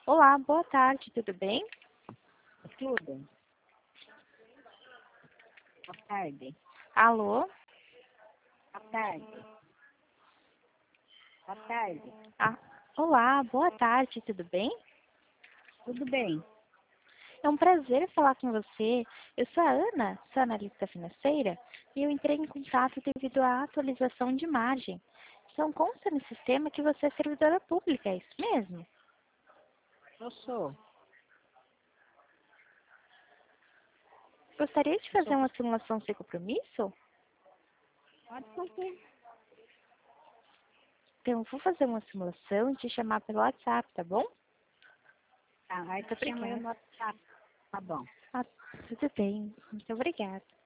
Olá, boa tarde, tudo bem? Tudo. Boa tarde. Alô? Boa tarde. Boa tarde. Ah, olá, boa tarde, tudo bem? Tudo bem? É um prazer falar com você. Eu sou a Ana, sou analista financeira, e eu entrei em contato devido à atualização de imagem. Então consta no sistema que você é servidora pública, é isso mesmo? Eu sou. Gostaria de Eu fazer sou. uma simulação sem compromisso? Pode fazer. Então, eu vou fazer uma simulação e te chamar pelo WhatsApp, tá bom? Tá, aí Muito te chama eu obrigada. no WhatsApp. Tá bom. Ah, tudo bem. Muito obrigada.